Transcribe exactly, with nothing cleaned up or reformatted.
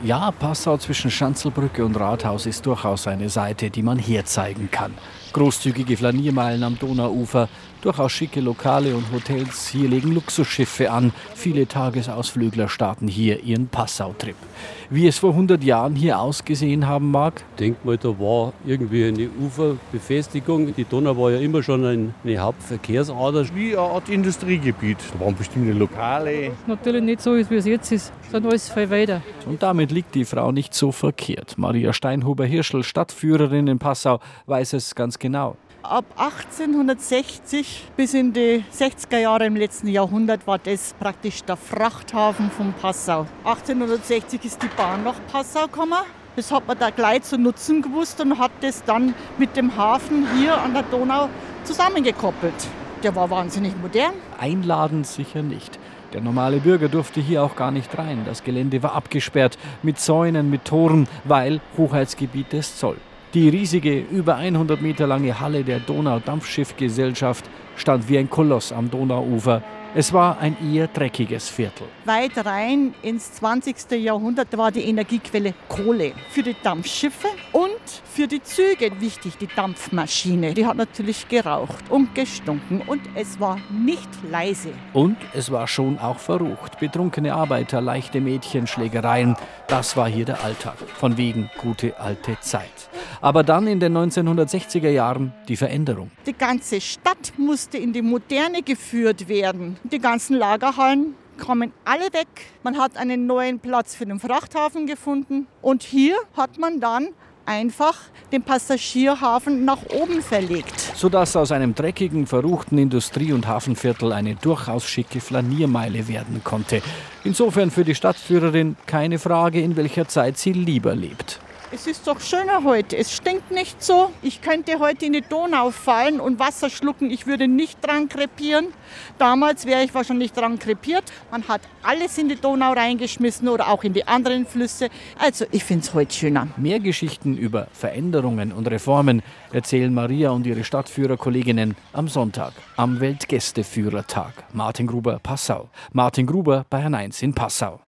Ja, Passau zwischen Schanzelbrücke und Rathaus ist durchaus eine Seite, die man herzeigen kann. Großzügige Flaniermeilen am Donauufer, durchaus schicke Lokale und Hotels. Hier legen Luxusschiffe an. Viele Tagesausflügler starten hier ihren Passau-Trip. Wie es vor hundert Jahren hier ausgesehen haben mag? Ich denke mal, da war irgendwie eine Uferbefestigung. Die Donau war ja immer schon eine Hauptverkehrsader. Wie eine Art Industriegebiet. Da waren bestimmte Lokale. Natürlich nicht so, wie es jetzt ist, sondern alles viel weiter. Und damit liegt die Frau nicht so verkehrt. Maria Steinhuber-Hirschl, Stadtführerin in Passau, weiß es ganz genau. Ab achtzehnhundertsechzig bis in die sechziger Jahre im letzten Jahrhundert war das praktisch der Frachthafen von Passau. achtzehnhundertsechzig ist die Bahn nach Passau gekommen. Das hat man da gleich zu nutzen gewusst und hat das dann mit dem Hafen hier an der Donau zusammengekoppelt. Der war wahnsinnig modern. Einladend sicher nicht. Der normale Bürger durfte hier auch gar nicht rein. Das Gelände war abgesperrt mit Zäunen, mit Toren, weil Hoheitsgebiet des Zoll. Die riesige, über hundert Meter lange Halle der Donaudampfschiffgesellschaft stand wie ein Koloss am Donauufer. Es war ein eher dreckiges Viertel. Weit rein ins zwanzigste Jahrhundert war die Energiequelle Kohle. Für die Dampfschiffe und für die Züge wichtig, die Dampfmaschine. Die hat natürlich geraucht und gestunken und es war nicht leise. Und es war schon auch verrucht. Betrunkene Arbeiter, leichte Mädchen, Schlägereien. Das war hier der Alltag. Von wegen gute alte Zeit. Aber dann in den neunzehnhundertsechziger Jahren die Veränderung. Die ganze Stadt musste in die Moderne geführt werden. Die ganzen Lagerhallen kamen alle weg. Man hat einen neuen Platz für den Frachthafen gefunden. Und hier hat man dann einfach den Passagierhafen nach oben verlegt. Sodass aus einem dreckigen, verruchten Industrie- und Hafenviertel eine durchaus schicke Flaniermeile werden konnte. Insofern für die Stadtführerin keine Frage, in welcher Zeit sie lieber lebt. Es ist doch schöner heute. Es stinkt nicht so. Ich könnte heute in die Donau fallen und Wasser schlucken. Ich würde nicht dran krepieren. Damals wäre ich wahrscheinlich dran krepiert. Man hat alles in die Donau reingeschmissen oder auch in die anderen Flüsse. Also ich finde es heute schöner. Mehr Geschichten über Veränderungen und Reformen erzählen Maria und ihre Stadtführerkolleginnen am Sonntag, am Weltgästeführertag. Martin Gruber, Passau. Martin Gruber, Bayern eins in Passau.